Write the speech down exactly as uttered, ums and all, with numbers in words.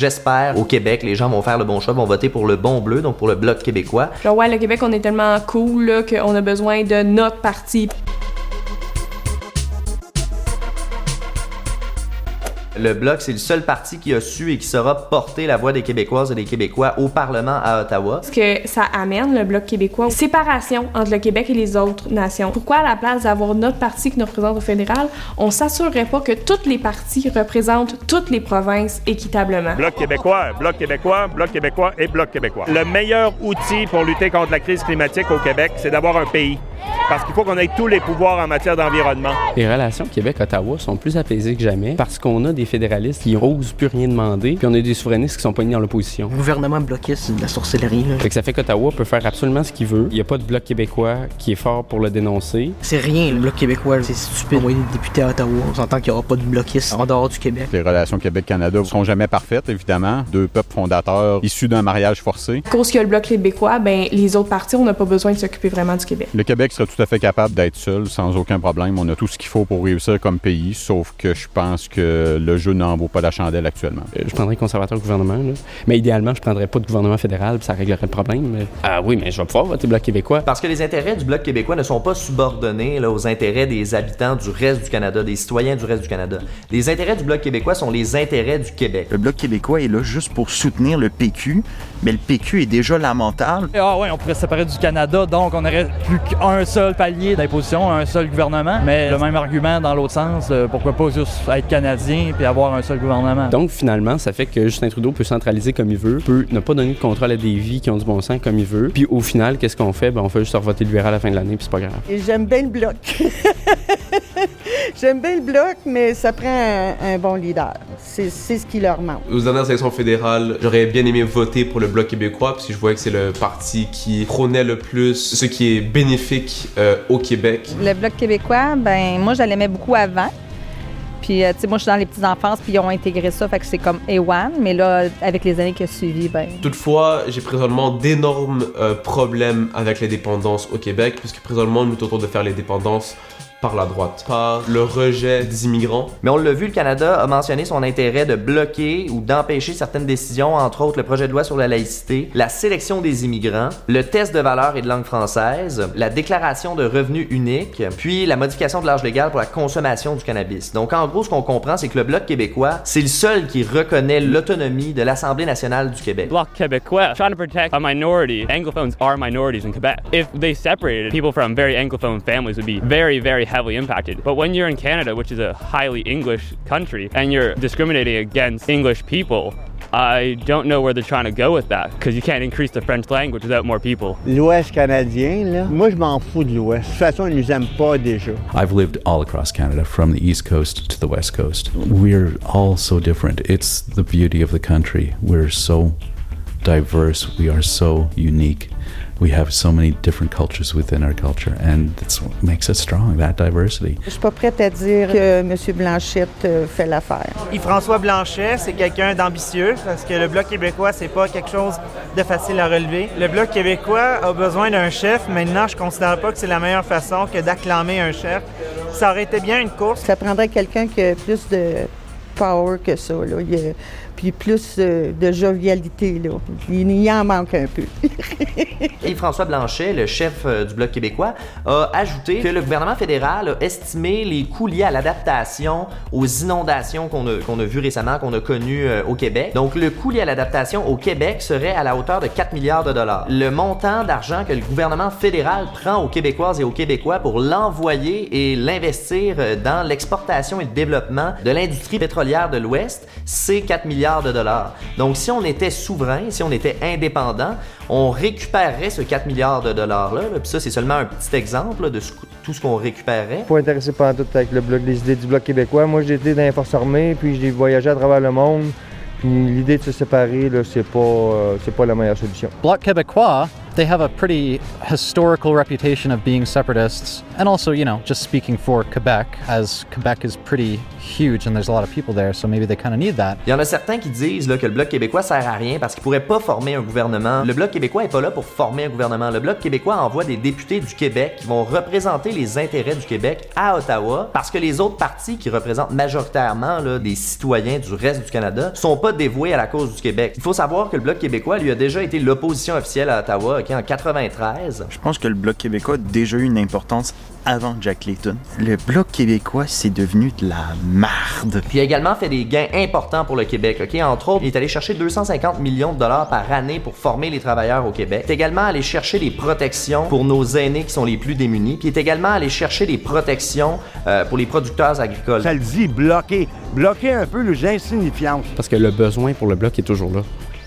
j'espère, au Québec, les gens vont faire le bon choix, vont voter pour le bon bleu, donc pour le Bloc québécois. Genre, ouais, le Québec, on est tellement cool là, qu'on a besoin de notre parti. Le Bloc, c'est le seul parti qui a su et qui saura porter la voix des Québécoises et des Québécois au Parlement à Ottawa. Ce que ça amène, le Bloc québécois, séparation entre le Québec et les autres nations. Pourquoi, à la place d'avoir notre parti qui nous représente au fédéral, on s'assurerait pas que tous les partis représentent toutes les provinces équitablement? Bloc québécois, Bloc québécois, Bloc québécois et Bloc québécois. Le meilleur outil pour lutter contre la crise climatique au Québec, c'est d'avoir un pays. Parce qu'il faut qu'on ait tous les pouvoirs en matière d'environnement. Les relations Québec-Ottawa sont plus apaisées que jamais parce qu'on a des fédéralistes qui n'osent plus rien demander, puis on a des souverainistes qui sont pognés dans l'opposition. Le gouvernement bloquiste, c'est de la sorcellerie. Là. Fait que ça fait qu'Ottawa peut faire absolument ce qu'il veut. Il n'y a pas de Bloc québécois qui est fort pour le dénoncer. C'est rien, le Bloc québécois, c'est stupide. Envoyer des députés à Ottawa, on s'entend qu'il n'y aura pas de bloquistes en dehors du Québec. Les relations Québec-Canada ne seront jamais parfaites, évidemment. Deux peuples fondateurs issus d'un mariage forcé. À cause qu'il y a le Bloc québécois, ben les autres partis, on n'a pas besoin de s'occuper vraiment du Québec. Le Québec serait tout à fait capable d'être seul, sans aucun problème. On a tout ce qu'il faut pour réussir comme pays, sauf que je pense que le jeu n'en vaut pas la chandelle actuellement. Euh, je prendrais conservateur gouvernement, là. Mais idéalement, je prendrais pas de gouvernement fédéral, puis ça réglerait le problème. Mais... Ah oui, mais je vais pouvoir voter Bloc québécois. Parce que les intérêts du Bloc québécois ne sont pas subordonnés là, aux intérêts des habitants du reste du Canada, des citoyens du reste du Canada. Les intérêts du Bloc québécois sont les intérêts du Québec. Le Bloc québécois est là juste pour soutenir le P Q, mais le P Q est déjà lamentable. Ah oui, on pourrait se séparer du Canada, donc on aurait plus qu'un seul palier d'imposition, un seul gouvernement, mais le même argument dans l'autre sens, euh, pourquoi pas juste être canadien puis avoir un seul gouvernement. Donc finalement, ça fait que Justin Trudeau peut centraliser comme il veut, peut ne pas donner de contrôle à des vies qui ont du bon sens comme il veut, puis au final, qu'est-ce qu'on fait? Ben, on fait juste voter libéral à la fin de l'année, puis c'est pas grave. Et j'aime bien le Bloc. J'aime bien le Bloc, mais ça prend un, un bon leader. C'est, c'est ce qui leur manque. Aux dernières élections fédérales, j'aurais bien aimé voter pour le Bloc québécois, parce que je voyais que c'est le parti qui prônait le plus ce qui est bénéfique euh, au Québec. Le Bloc québécois, ben moi, je l'aimais beaucoup avant. Puis, euh, tu sais, moi, je suis dans les petites enfances, puis ils ont intégré ça, fait que c'est comme A un. Mais là, avec les années qui ont suivi, ben... Toutefois, j'ai présentement d'énormes euh, problèmes avec les dépendances au Québec, puisque présentement, nous tentons de faire les dépendances par la droite, par le rejet des immigrants. Mais on l'a vu, le Canada a mentionné son intérêt de bloquer ou d'empêcher certaines décisions, entre autres le projet de loi sur la laïcité, la sélection des immigrants, le test de valeur et de langue française, la déclaration de revenu unique, puis la modification de l'âge légal pour la consommation du cannabis. Donc en gros, ce qu'on comprend, c'est que le Bloc québécois, c'est le seul qui reconnaît l'autonomie de l'Assemblée nationale du Québec. Bloc québécois, trying to protect a minority. Anglophones are minorities in Quebec. If they separated, people from very Anglophone families would be very, very heavily impacted. But when you're in Canada, which is a highly English country, and you're discriminating against English people, I don't know where they're trying to go with that, because you can't increase the French language without more people. L'Ouest canadien, là, moi je m'en fous de l'Ouest. De toute façon, ils nous aiment pas déjà. I've lived all across Canada, from the East Coast to the West Coast. We're all so different. It's the beauty of the country. We're so diverse. We are so unique. We have so many different cultures within our culture, and that's what makes us strong, that diversity. Je suis pas prête à dire que M. Blanchette euh, fait l'affaire. Yves-François Blanchet, c'est quelqu'un d'ambitieux, parce que le Bloc québécois, c'est pas quelque chose de facile à relever. Le Bloc québécois a besoin d'un chef. Maintenant, je considère pas que c'est la meilleure façon que d'acclamer un chef. Ça aurait été bien une course. Ça prendrait quelqu'un qui a plus de power que ça, là. Il y a, puis plus euh, de jovialité, là. Il, il en manque un peu. Yves-François Blanchet, le chef euh, du Bloc québécois, a ajouté que le gouvernement fédéral a estimé les coûts liés à l'adaptation aux inondations qu'on a, qu'on a vues récemment, qu'on a connues euh, au Québec. Donc, le coût lié à l'adaptation au Québec serait à la hauteur de quatre milliards de dollars. Le montant d'argent que le gouvernement fédéral prend aux Québécoises et aux Québécois pour l'envoyer et l'investir dans l'exportation et le développement de l'industrie pétrolière de l'Ouest, c'est quatre milliards de dollars. Donc, si on était souverain, si on était indépendant, on récupérerait ce quatre milliards de dollars-là. Puis ça, c'est seulement un petit exemple là, de ce, tout ce qu'on récupérerait. Pas intéressé par tout avec le bloc, les idées du Bloc québécois. Moi, j'ai été dans les forces armées, puis j'ai voyagé à travers le monde. Puis l'idée de se séparer, là, c'est pas, euh, c'est pas la meilleure solution. Bloc québécois They have a pretty historical reputation of being separatists, and also, you know, just speaking for Quebec, as Quebec is pretty huge and there's a lot of people there, so maybe they kind of need that. Il y en a certains qui disent là, que le Bloc québécois sert à rien parce qu'il pourrait pas former un gouvernement. Le Bloc québécois est pas là pour former un gouvernement. Le Bloc québécois envoie des députés du Québec qui vont représenter les intérêts du Québec à Ottawa parce que les autres partis qui représentent majoritairement là, des citoyens du reste du Canada sont pas dévoués à la cause du Québec. Il faut savoir que le Bloc québécois lui a déjà été l'opposition officielle à Ottawa okay, en quatre-vingt-treize. Je pense que le Bloc québécois a déjà eu une importance avant Jack Layton. Le Bloc québécois, c'est devenu de la marde. Puis il a également fait des gains importants pour le Québec. Okay? Entre autres, il est allé chercher deux cent cinquante millions de dollars par année pour former les travailleurs au Québec. Il est également allé chercher des protections pour nos aînés qui sont les plus démunis. Puis il est également allé chercher des protections euh, pour les producteurs agricoles. Ça le dit, bloquer. Bloquer un peu les insignifiances. Parce que le besoin pour le Bloc est toujours là.